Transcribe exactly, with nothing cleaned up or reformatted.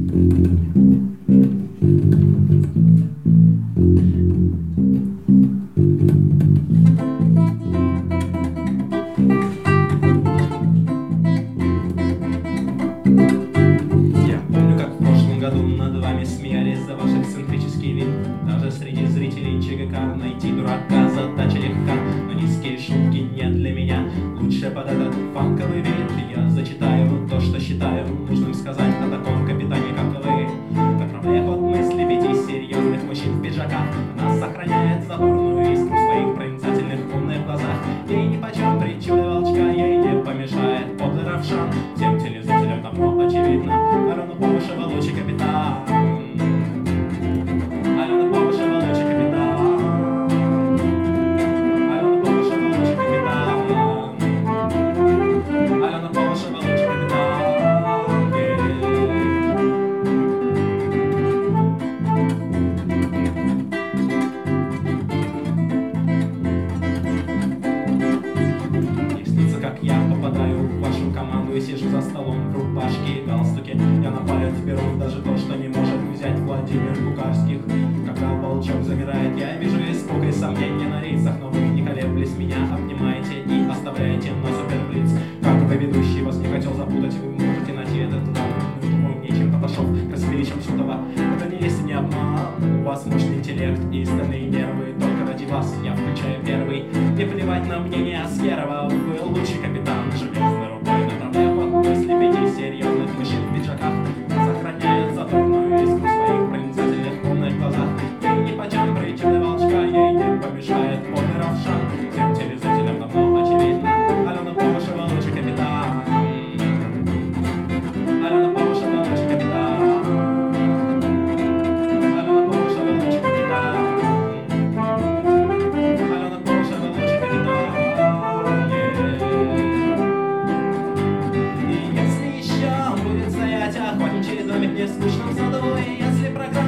Найти дурака задача легка, но низкие шутки не для меня. Лучше под этот фанковый бит я зачитаю то, что считаю нужным сказать о таком капитане, как вы. Направляя ход мысли пяти серьезных мужчин в пиджаках, нас сохраняет задорную искру в своих проницательных умных глазах. Ей нипочем причуда волчка, ей не помешает подлый равшан. Всем телезрителям давно очевидно, Алена Повышева лучший капитан. Алена Повышева лучший капитан. Я сижу за столом в рубашке и галстуке. Я на палец беру даже то, что не может взять Владимир Кукарских. Когда волчок замирает, я вижу испуг и сомнения на лицах, но вы, не колеблясь, меня обнимаете и оставляете на суперблиц. Как вы, ведущий, вас не хотел запутать, вы можете найти этот дан. Ну, нечем Папашов, красивее, чем Шутова. Это не есть не обман, у вас мощный интеллект и стальные нервы. Только ради вас я включаю первый. Не плевать на мнение Аскерова, вы лучший капитан, железной рукой направляю мысли пяти серьезных мужчин в пиджаках. Сохраняет задорную искру в своих проницательных умных глазах. Ей нипочем причины волчка, ей не помешает подлый равшан. Всем телезрителям давно очевидно, Алена Повышева лучший капитан. Алена Повышева лучший капитан. Алена Повышева лучший капитан. Алена Повышева лучший капитан. Охотничий домик в нескучном саду. И если программа